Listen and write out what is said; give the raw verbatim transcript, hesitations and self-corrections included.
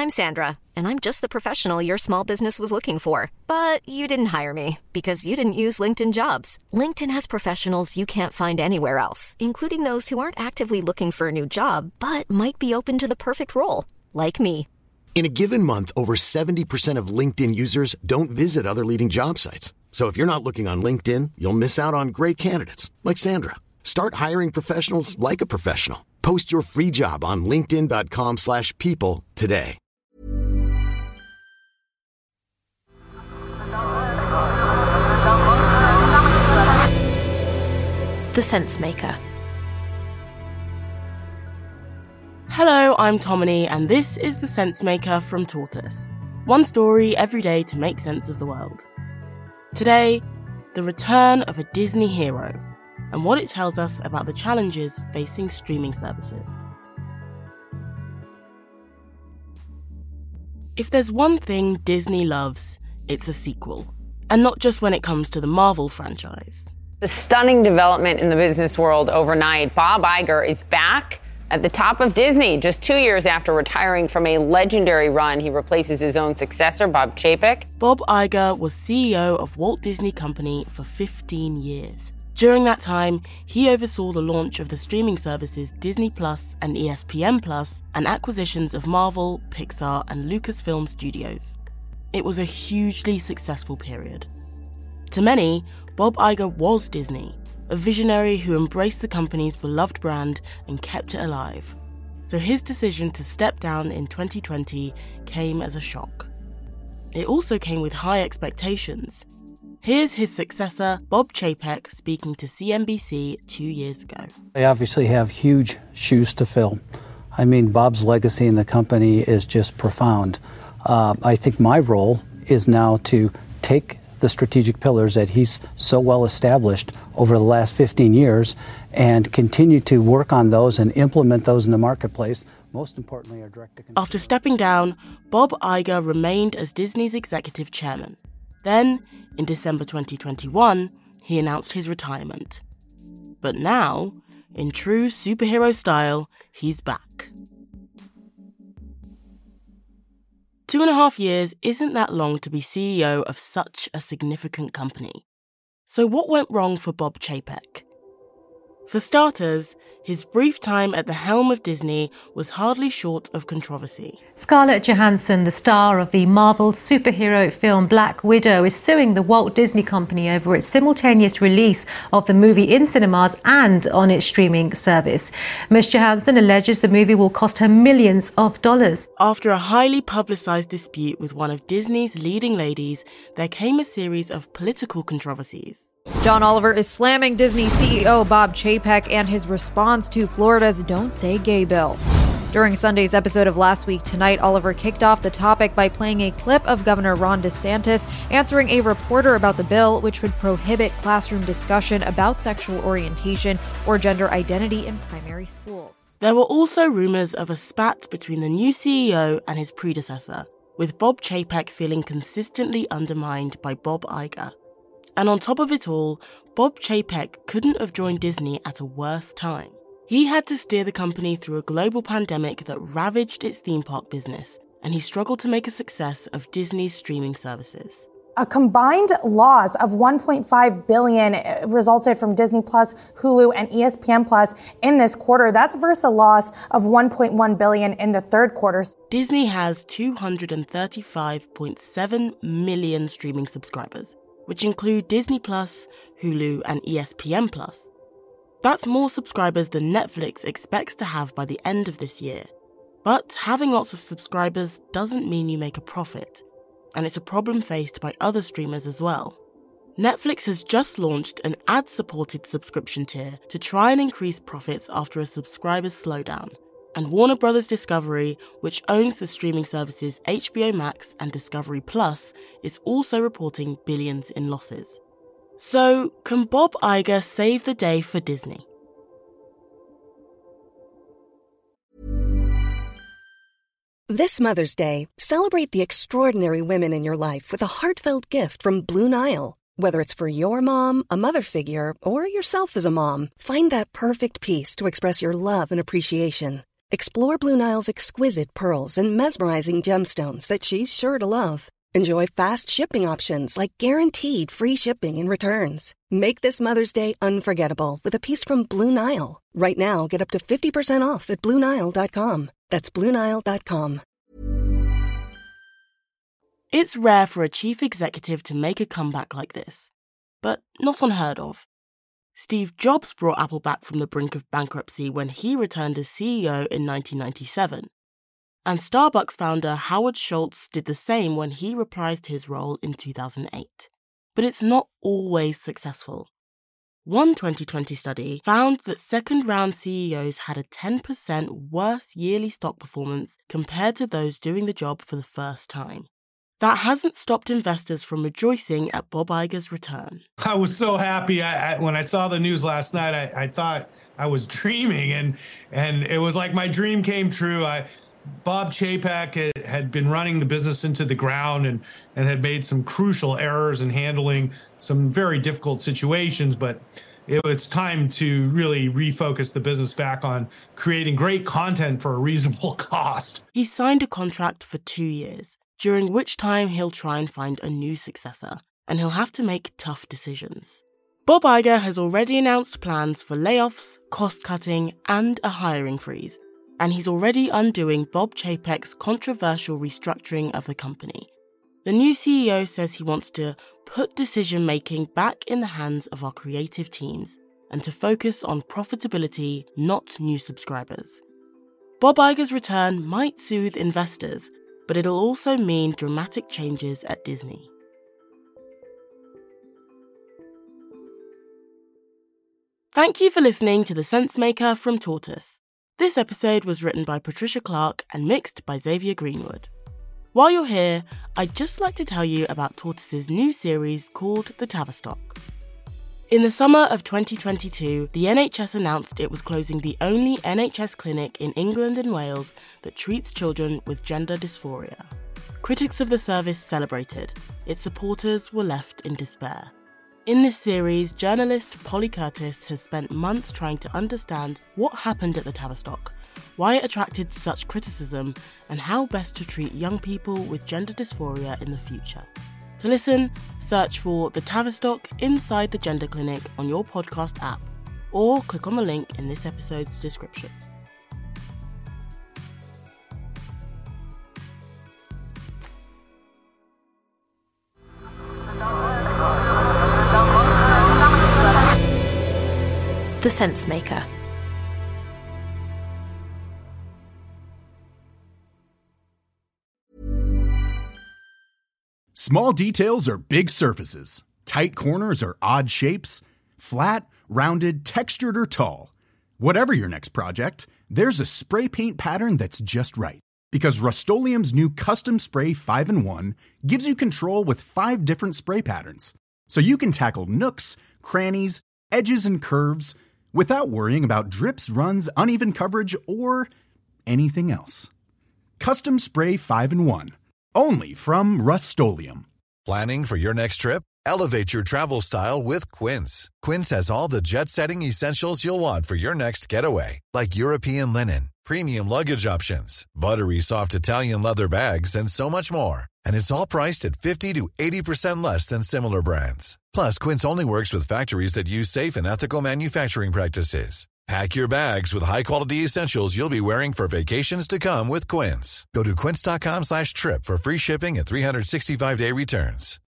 I'm Sandra, and I'm just the professional your small business was looking for. But you didn't hire me because you didn't use LinkedIn Jobs. LinkedIn has professionals you can't find anywhere else, including those who aren't actively looking for a new job, but might be open to the perfect role, like me. In a given month, over seventy percent of LinkedIn users don't visit other leading job sites. So if you're not looking on LinkedIn, you'll miss out on great candidates like Sandra. Start hiring professionals like a professional. Post your free job on linkedin.com slash people today. The Sense Maker. Hello, I'm Tomini, and this is The Sense Maker from Tortoise. One story every day to make sense of the world. Today, the return of a Disney hero, and what it tells us about the challenges facing streaming services. If there's one thing Disney loves, it's a sequel. And not just when it comes to the Marvel franchise. The stunning development in the business world overnight. Bob Iger is back at the top of Disney. Just two years after retiring from a legendary run, he replaces his own successor, Bob Chapek. Bob Iger was C E O of Walt Disney Company for fifteen years. During that time, he oversaw the launch of the streaming services Disney Plus and E S P N Plus, and acquisitions of Marvel, Pixar, and Lucasfilm Studios. It was a hugely successful period. To many, Bob Iger was Disney, a visionary who embraced the company's beloved brand and kept it alive. So his decision to step down in twenty twenty came as a shock. It also came with high expectations. Here's his successor, Bob Chapek, speaking to C N B C two years ago. They obviously have huge shoes to fill. I mean, Bob's legacy in the company is just profound. Uh, I think my role is now to take the strategic pillars that he's so well established over the last fifteen years and continue to work on those and implement those in the marketplace. Most importantly, our direct-to-consumer. After stepping down, Bob Iger remained as Disney's executive chairman. Then, in December twenty twenty-one, he announced his retirement. But now, in true superhero style, he's back. Two and a half years isn't that long to be C E O of such a significant company. So what went wrong for Bob Chapek? For starters, his brief time at the helm of Disney was hardly short of controversy. Scarlett Johansson, the star of the Marvel superhero film Black Widow, is suing the Walt Disney Company over its simultaneous release of the movie in cinemas and on its streaming service. Miz Johansson alleges the movie will cost her millions of dollars. After a highly publicised dispute with one of Disney's leading ladies, there came a series of political controversies. John Oliver is slamming Disney C E O Bob Chapek and his response to Florida's Don't Say Gay bill. During Sunday's episode of Last Week Tonight, Oliver kicked off the topic by playing a clip of Governor Ron DeSantis answering a reporter about the bill, which would prohibit classroom discussion about sexual orientation or gender identity in primary schools. There were also rumours of a spat between the new C E O and his predecessor, with Bob Chapek feeling consistently undermined by Bob Iger. And on top of it all, Bob Chapek couldn't have joined Disney at a worse time. He had to steer the company through a global pandemic that ravaged its theme park business, and he struggled to make a success of Disney's streaming services. A combined loss of one point five billion dollars resulted from Disney Plus, Hulu, and E S P N Plus in this quarter. That's versus a loss of one point one billion dollars in the third quarter. Disney has two hundred thirty-five point seven million streaming subscribers, which include Disney Plus, Hulu, and E S P N Plus. That's more subscribers than Netflix expects to have by the end of this year. But having lots of subscribers doesn't mean you make a profit, and it's a problem faced by other streamers as well. Netflix has just launched an ad-supported subscription tier to try and increase profits after a subscriber's slowdown. And Warner Bros. Discovery, which owns the streaming services H B O Max and Discovery Plus, is also reporting billions in losses. So, can Bob Iger save the day for Disney? This Mother's Day, celebrate the extraordinary women in your life with a heartfelt gift from Blue Nile. Whether it's for your mom, a mother figure, or yourself as a mom, find that perfect piece to express your love and appreciation. Explore Blue Nile's exquisite pearls and mesmerizing gemstones that she's sure to love. Enjoy fast shipping options like guaranteed free shipping and returns. Make this Mother's Day unforgettable with a piece from Blue Nile. Right now, get up to fifty percent off at Blue Nile dot com. That's Blue Nile dot com. It's rare for a chief executive to make a comeback like this, but not unheard of. Steve Jobs brought Apple back from the brink of bankruptcy when he returned as C E O in nineteen ninety-seven. And Starbucks founder Howard Schultz did the same when he reprised his role in two thousand eight. But it's not always successful. One twenty twenty study found that second-round C E Os had a ten percent worse yearly stock performance compared to those doing the job for the first time. That hasn't stopped investors from rejoicing at Bob Iger's return. I was so happy. I, I, when I saw the news last night, I, I thought I was dreaming, and and it was like my dream came true. I, Bob Chapek had, had been running the business into the ground and, and had made some crucial errors in handling some very difficult situations, but it was time to really refocus the business back on creating great content for a reasonable cost. He signed a contract for two years. During which time he'll try and find a new successor, and he'll have to make tough decisions. Bob Iger has already announced plans for layoffs, cost-cutting, and a hiring freeze, and he's already undoing Bob Chapek's controversial restructuring of the company. The new C E O says he wants to put decision-making back in the hands of our creative teams and to focus on profitability, not new subscribers. Bob Iger's return might soothe investors, but it'll also mean dramatic changes at Disney. Thank you for listening to The Sensemaker from Tortoise. This episode was written by Patricia Clark and mixed by Xavier Greenwood. While you're here, I'd just like to tell you about Tortoise's new series called The Tavistock. In the summer of twenty twenty-two, the N H S announced it was closing the only N H S clinic in England and Wales that treats children with gender dysphoria. Critics of the service celebrated. Its supporters were left in despair. In this series, journalist Polly Curtis has spent months trying to understand what happened at the Tavistock, why it attracted such criticism, and how best to treat young people with gender dysphoria in the future. To listen, search for The Tavistock Inside the Gender Clinic on your podcast app, or click on the link in this episode's description. The Sensemaker. Small details are big surfaces. Tight corners are odd shapes. Flat, rounded, textured, or tall. Whatever your next project, there's a spray paint pattern that's just right. Because Rust-Oleum's new Custom Spray five in one gives you control with five different spray patterns. So you can tackle nooks, crannies, edges, and curves without worrying about drips, runs, uneven coverage, or anything else. Custom Spray five in one. Only from Rust-Oleum. Planning for your next trip? Elevate your travel style with Quince. Quince has all the jet-setting essentials you'll want for your next getaway, like European linen, premium luggage options, buttery soft Italian leather bags, and so much more. And it's all priced at fifty to eighty percent less than similar brands. Plus, Quince only works with factories that use safe and ethical manufacturing practices. Pack your bags with high-quality essentials you'll be wearing for vacations to come with Quince. Go to quince.com slash trip for free shipping and three sixty-five day returns.